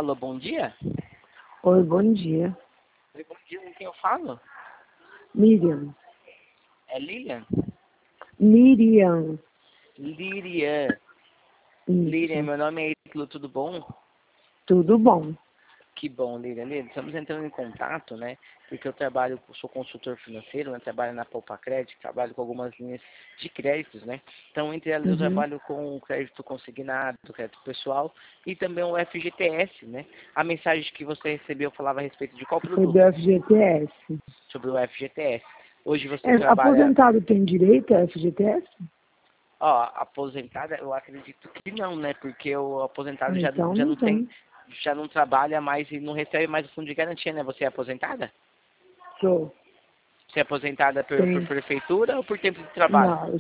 Alô, bom dia? Oi, bom dia. Oi, bom dia, com quem eu falo? Miriam. É Lilian? Miriam. Lirian. Isso. Lirian, meu nome é Ítalo, tudo bom? Tudo bom. Que bom, Lilian. Lilian, estamos entrando em contato, né? Porque eu sou consultor financeiro, né? Trabalho na Poupa Crédito, trabalho com algumas linhas de créditos, né? Então, entre elas, eu trabalho com o crédito consignado, crédito pessoal e também o FGTS, né? A mensagem que você recebeu falava a respeito de qual Foi produto? do FGTS. Sobre o FGTS. Hoje você trabalha... Aposentado tem direito a FGTS? Ó, aposentada, eu acredito que não, né? Porque o aposentado já Então não não tem, tem. já não trabalha mais e não recebe mais o fundo de garantia, né? Você é aposentada? Sou. Você é aposentada por Tem. prefeitura ou por tempo de trabalho? Não, eu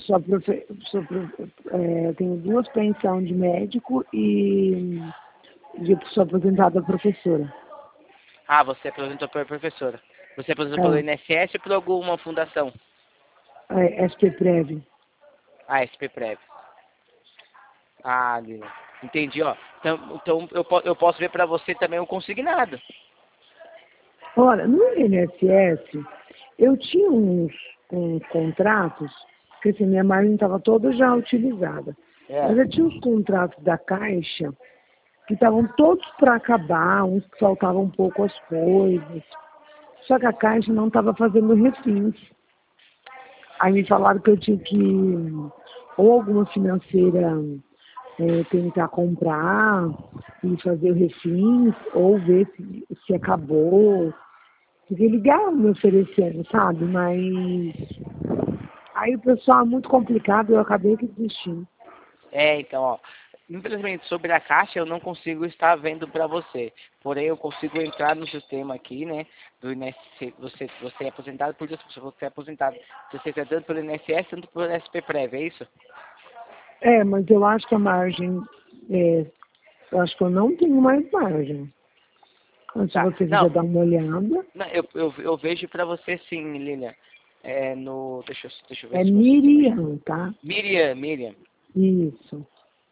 tenho duas pensões de médico e sou aposentada professora. Ah, você aposentou por professora. Você aposentou pelo É, INSS ou por alguma fundação? SPPrev. Ah, SPPrev. Ah, Lina. Entendi, ó. Então eu posso ver para você também o consignado. Ora, no INSS, eu tinha uns contratos, porque assim, minha margem estava toda já utilizada. É. Mas eu tinha uns contratos da Caixa que estavam todos para acabar, uns que faltavam um pouco as coisas. Só que a Caixa não estava fazendo refins. Aí me falaram que eu tinha que, ou alguma financeira tentar comprar e fazer o refins, ou ver se acabou. Fiquei ligado me oferecendo, sabe? Mas aí o pessoal é muito complicado, eu acabei que desistindo. É, então, ó. Infelizmente, sobre a caixa eu não consigo estar vendo para você. Porém, eu consigo entrar no sistema aqui, né? Do INSS. Você é aposentado por duas pessoas. Você é aposentado. Você está tanto pelo INSS, tanto pelo SPPrev, é isso? É, mas eu acho que a margem, eu acho que eu não tenho mais margem. Mas se Tá. você Não, quiser dar uma olhada, não eu vejo para você sim, Lilian. É no. Deixa eu ver é se meu sistema. Miriam, tá? Miriam. Isso.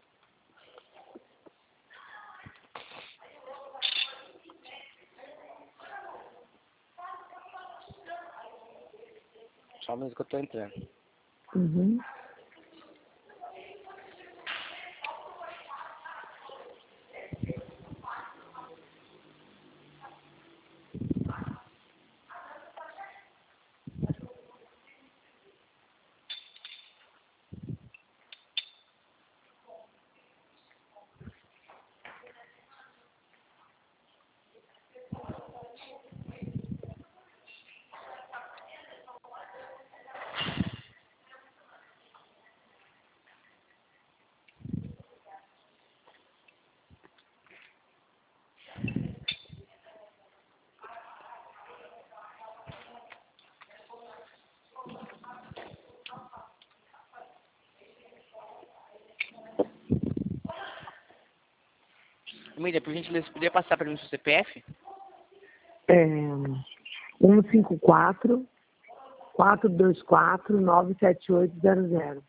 Só mesmo que eu tô entrando. Uhum. Miriam, por gentileza, você poderia passar para mim o seu CPF? É 154-424-97800.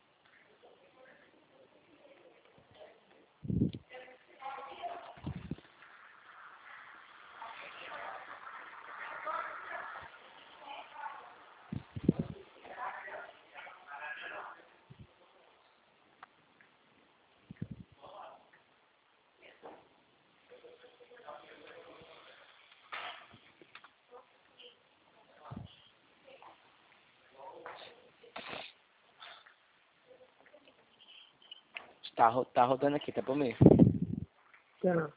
Tá rodando aqui, tá bom mesmo? Tá.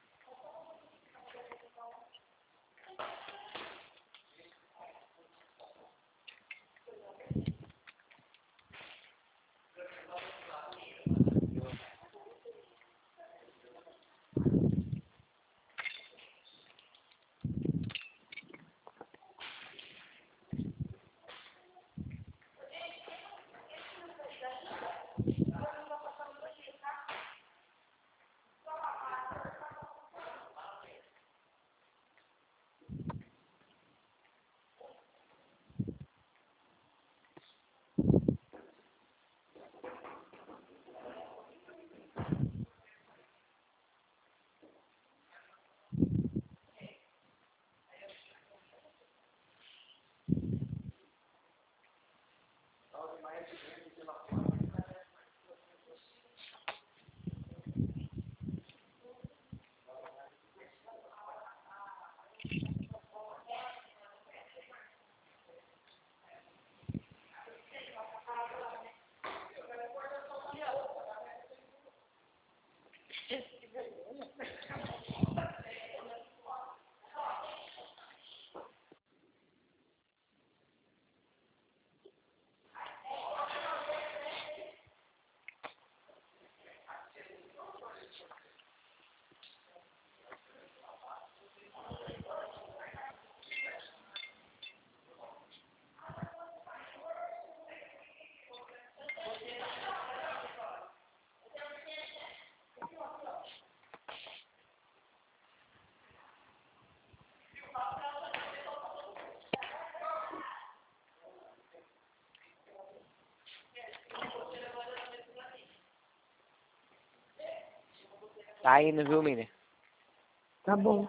Tá indo, viu, Miriam? Tá bom.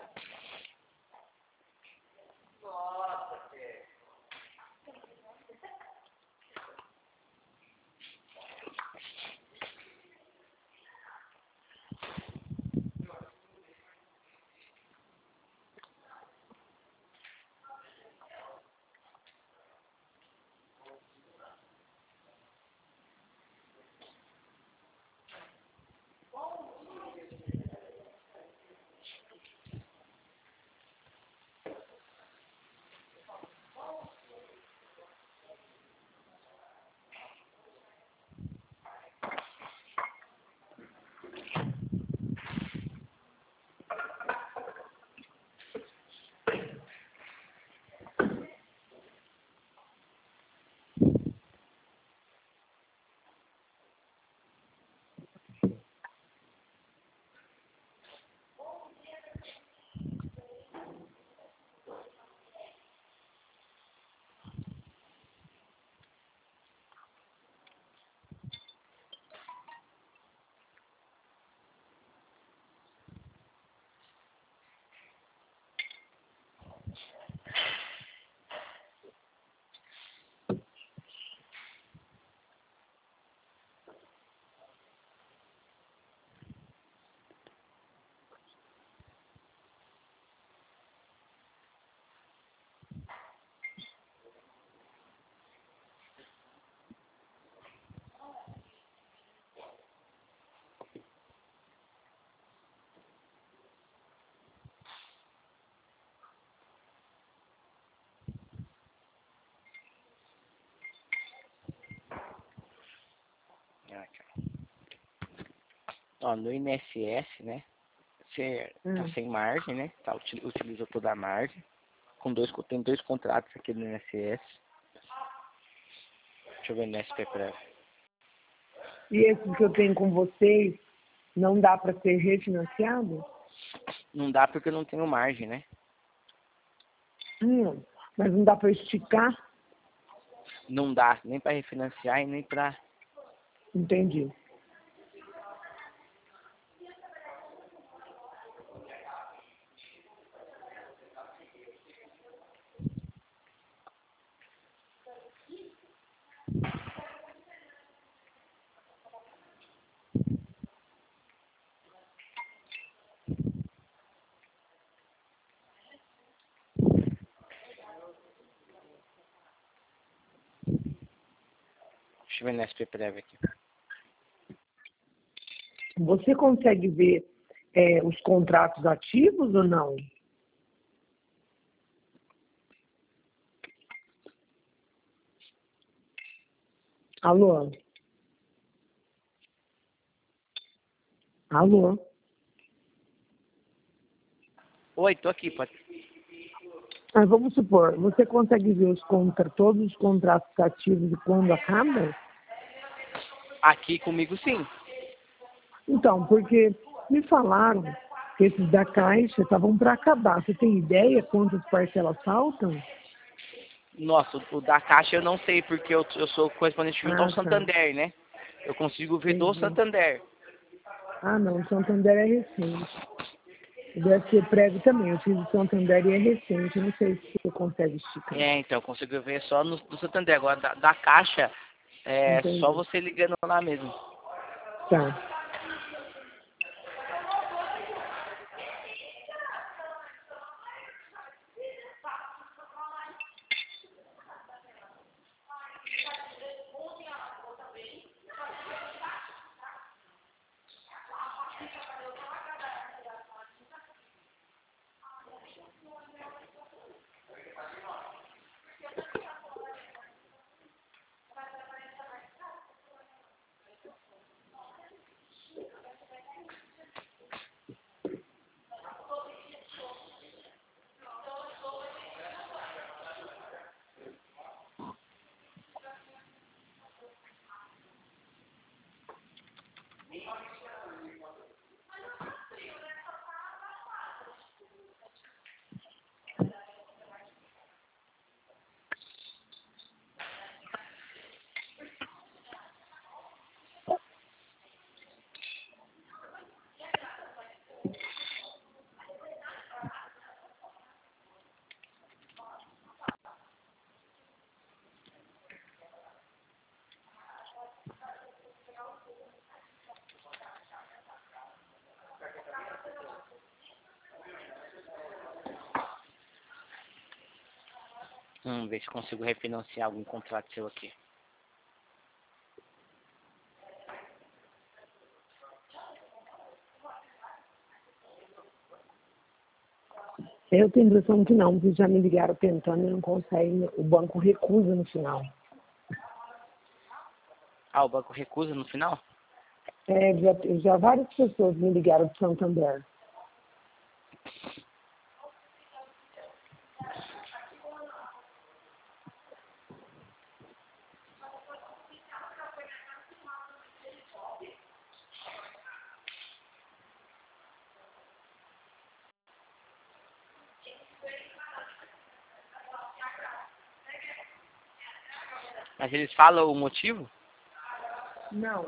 Ó, no INSS, né? Você tá sem margem, né? Tá, utilizou toda a margem. Tem dois contratos aqui no INSS. Deixa eu ver no SP Prévio. E esse que eu tenho com vocês, não dá para ser refinanciado? Não dá porque eu não tenho margem, né? Mas não dá para esticar? Não dá nem para refinanciar e nem para... Entendi. Deixa eu ver no SP Prévio aqui. Você consegue ver os contratos ativos ou não? Alô? Alô? Oi, tô aqui, pode... Vamos supor, você consegue ver todos os contratos ativos e quando acaba? Aqui comigo sim. Então, porque me falaram que esses da Caixa estavam para acabar. Você tem ideia quantas parcelas faltam? Nossa, o da Caixa eu não sei, porque eu sou correspondente junto ao Tá. Santander, né? Eu consigo ver do Entendi. Santander. Ah, não, o Santander é recente. Deve ser prévio também. Eu fiz o Santander e é recente. Eu não sei se você consegue esticar. Então, eu consigo ver só no Santander. Agora, da Caixa, é só Entendi. você ligando lá mesmo. Tá. Vamos ver se consigo refinanciar algum contrato seu aqui. Eu tenho a impressão que não, porque já me ligaram tentando e não conseguem, o banco recusa no final. Ah, o banco recusa no final? Já várias pessoas me ligaram de Santander. Mas eles falam o motivo? Não.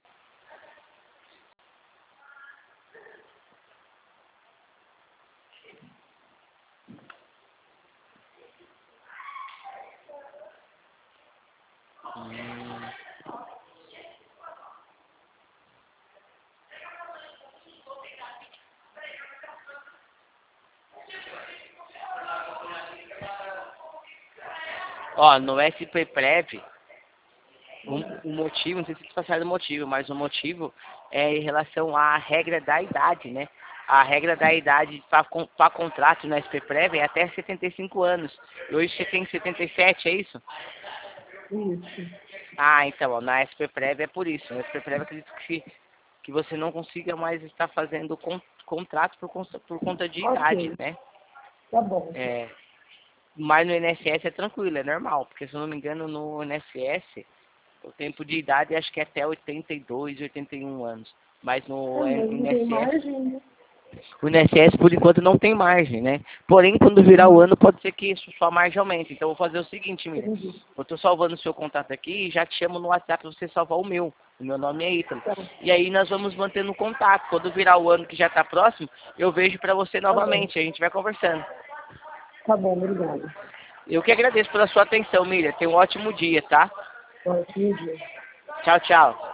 Ó, no SPPrev, o motivo, não sei se eles passaram o motivo, mas o motivo é em relação à regra da idade, né? A regra da idade para contrato no SPPrev é até 75 anos. E hoje você tem 77, é isso? Isso. Ah, então, ó, na SPPrev é por isso. Na SPPrev acredito que você não consiga mais estar fazendo contrato por conta de idade, Ok, né? tá bom. É, mas no INSS é tranquilo, é normal, porque se eu não me engano no INSS o tempo de idade acho que é até 82, 81 anos. Mas no Mas não tem INSS, margem, né? o INSS por enquanto não tem margem, né? Porém, quando virar o ano pode ser que sua margem aumente. Então eu vou fazer o seguinte, Miriam. Entendi. Eu tô salvando o seu contato aqui e já te chamo no WhatsApp pra você salvar o meu. O meu nome é Ítalo. Tá, E aí nós vamos mantendo contato. Quando virar o ano que já tá próximo, eu vejo pra você tá bom. novamente. A gente vai conversando. Tá bom, obrigada. Eu que agradeço pela sua atenção, Miriam. Tenha um ótimo dia, tá? Ótimo dia. Tchau, tchau.